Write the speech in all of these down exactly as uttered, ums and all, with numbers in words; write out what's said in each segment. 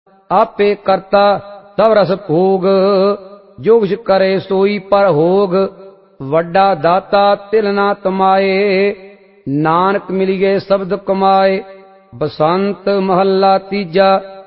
आपे करता सब रस भोग, जो कुछ करे सोई पर होग। वड्डा दाता तिल ना तमाए, नानक मिलिए शब्द कमाए। बसंत महला तीजा,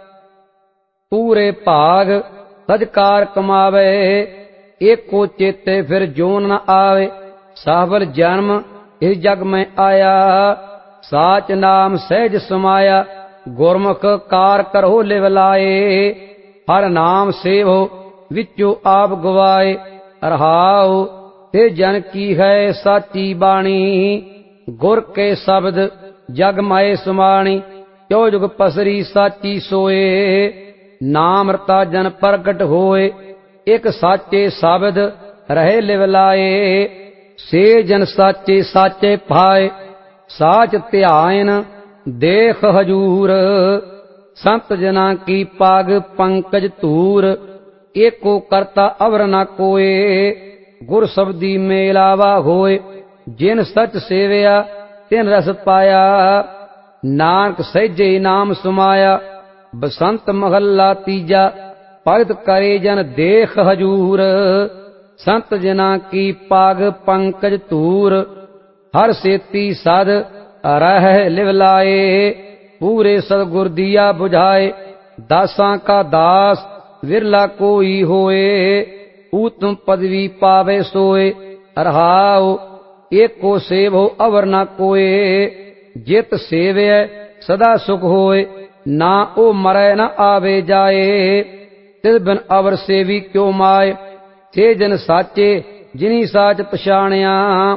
पूरे भाग सजकार कमावे। एको चेते फिर जोन न आवे, सावल जन्म इस जग में आया। साच नाम सहज समाया, गुरमुख कार करहो लिव लाए। हर नाम सेवो विचो आप गवाए, रहाओ ते जन की है साची बाणी। गुर के शब्द जग माए समाणी, क्यों जुग पसरी साची सोए। नाम रता जन प्रगट होए, एक साचे शब्द रहे लिव लाए। से जन साचे साचे पाए, साच ध्यान देख हजूर। संत जना की पाग पंकज तूर, एको करता अवर न कोए। गुर शब्दी मेलावा होए, जिन सच सेवया तिन रस पाया। नानक सहजे नाम सुमाया, बसंत महला तीजा। भगत करे जन देख हजूर, संत जना की पाग पंकज तूर। हर सेती सद रह लिव लाए, पूरे सदगुर दिया बुझाए। दासा का दास विरला कोई होए, उत्तम पदवी पावे सोए। रहाओ एको सेवो अवर न कोए, जित सेवे सदा सुख होए। ना ओ मरै न आवे जाए, तिस बिन अवर सेवी क्यों माए। थे जन साचे जिनी साच पछाणिया,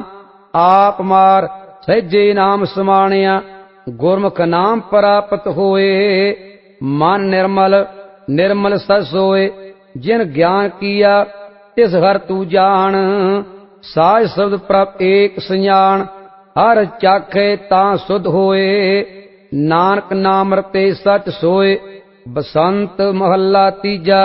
आप मार सहजे नाम समाणिया। गुरमुख नाम प्राप्त होए, मन निर्मल निर्मल सस होए। जिन ज्ञान किया तिस हर तू जान, साज शब्द प्रभ एक संजान। हर चाखे ता सुध होए, नानक नाम रते सच सोए। बसंत महला तीजा,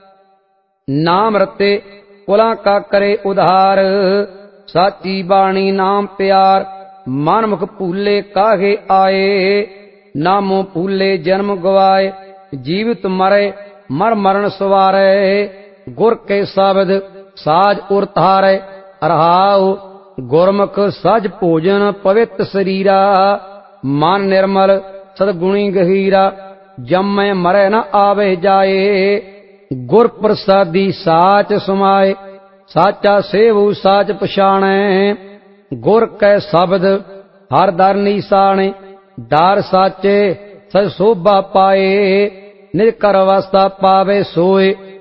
नाम रते कुलां का करे उधार। साची बाणी नाम प्यार, मन मुख भूले काहे आए। नामो भूले जन्म गवाए, जीवित मरे मर मरण सवारे। गुर के शब्द साज उर तारे, रहाओ गुरमुख सज भोजन पवित शरीरा। मन निर्मल सदगुणी गहीरा, जम्मे मरे न आवे जाए। गुर प्रसादी साच समाए, साचा सेवु साच पछाणै। गुर कै शब्द हर दर निशाने, डार साचे सज शोभा पाए। निज कर वास्ता पावे सोए,